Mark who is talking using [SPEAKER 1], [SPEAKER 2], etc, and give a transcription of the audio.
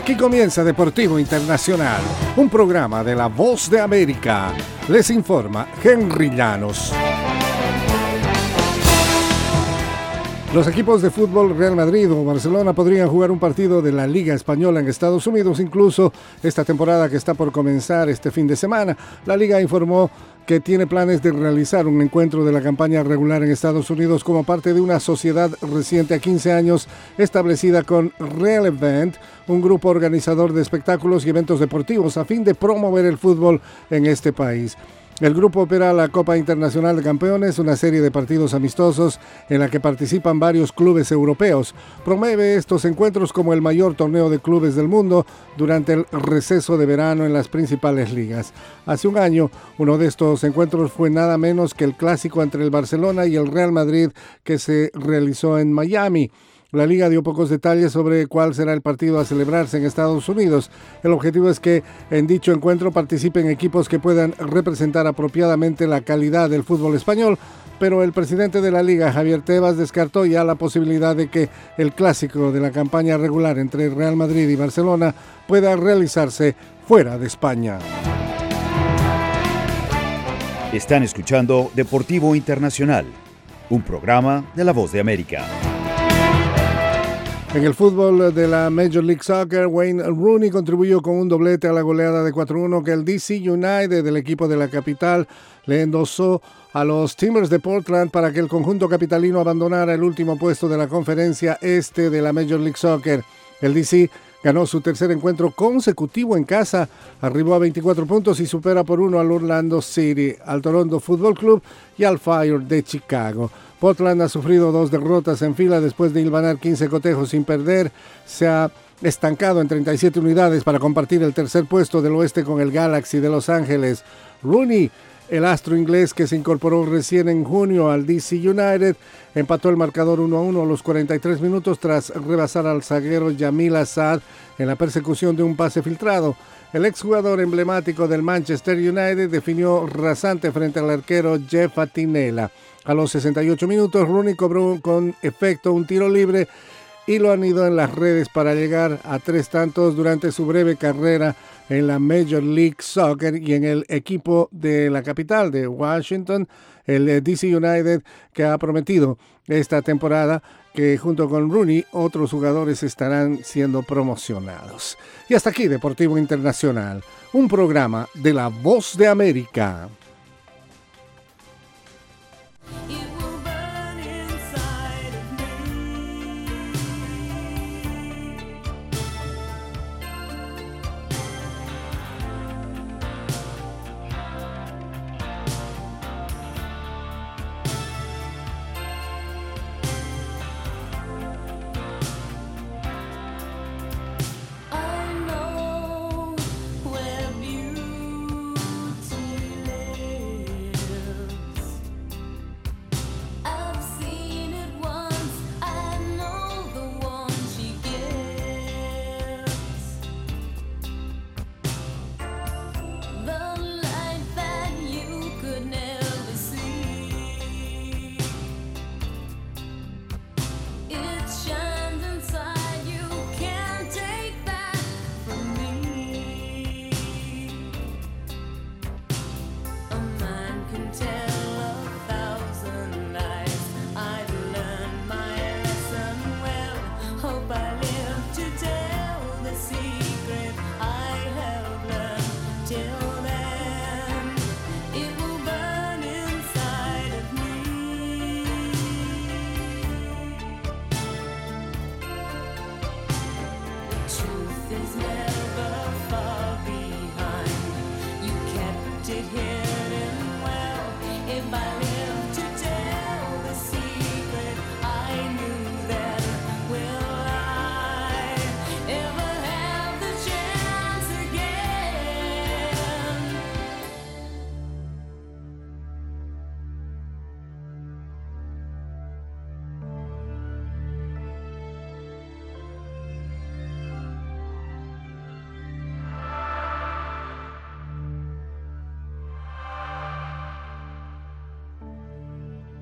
[SPEAKER 1] Aquí comienza Deportivo Internacional, un programa de La Voz de América. Les informa Henry Llanos. Los equipos de fútbol Real Madrid o Barcelona podrían jugar un partido de la Liga Española en Estados Unidos, incluso esta temporada que está por comenzar este fin de semana. La Liga informó que tiene planes de realizar un encuentro de la campaña regular en Estados Unidos como parte de una sociedad reciente a 15 años establecida con Real Event, un grupo organizador de espectáculos y eventos deportivos a fin de promover el fútbol en este país. El grupo opera la Copa Internacional de Campeones, una serie de partidos amistosos en la que participan varios clubes europeos. Promueve estos encuentros como el mayor torneo de clubes del mundo durante el receso de verano en las principales ligas. Hace un año, uno de estos encuentros fue nada menos que el clásico entre el Barcelona y el Real Madrid que se realizó en Miami. La Liga dio pocos detalles sobre cuál será el partido a celebrarse en Estados Unidos. El objetivo es que en dicho encuentro participen equipos que puedan representar apropiadamente la calidad del fútbol español, pero el presidente de la Liga, Javier Tebas, descartó ya la posibilidad de que el clásico de la campaña regular entre Real Madrid y Barcelona pueda realizarse fuera de España.
[SPEAKER 2] Están escuchando Deportivo Internacional, un programa de La Voz de América.
[SPEAKER 1] En el fútbol de la Major League Soccer, Wayne Rooney contribuyó con un doblete a la goleada de 4-1 que el DC United, del equipo de la capital, le endosó a los Timbers de Portland para que el conjunto capitalino abandonara el último puesto de la conferencia este de la Major League Soccer. El DC ganó su tercer encuentro consecutivo en casa, arribó a 24 puntos y supera por 1 al Orlando City, al Toronto Football Club y al Fire de Chicago. Portland ha sufrido 2 derrotas en fila después de hilvanar 15 cotejos sin perder. Se ha estancado en 37 unidades para compartir el tercer puesto del oeste con el Galaxy de Los Ángeles. Rooney, el astro inglés que se incorporó recién en junio al DC United, empató el marcador 1-1 a los 43 minutos tras rebasar al zaguero Yamil Asad en la persecución de un pase filtrado. El exjugador emblemático del Manchester United definió rasante frente al arquero Jeff Atinela. A los 68 minutos, Rooney cobró con efecto un tiro libre y lo anidó en las redes para llegar a 3 tantos durante su breve carrera en la Major League Soccer y en el equipo de la capital de Washington, el DC United, que ha prometido esta temporada que junto con Rooney otros jugadores estarán siendo promocionados. Y hasta aquí Deportivo Internacional, un programa de La Voz de América.